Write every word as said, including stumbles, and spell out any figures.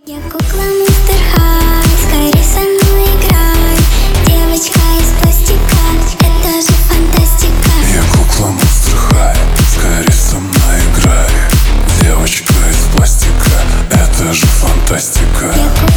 Я кукла Monster High, скорей со мной играй. Девочка из пластика, это же фантастика. Я кукла Monster High, скорей со мной играй. Девочка из пластика, это же фантастика. Я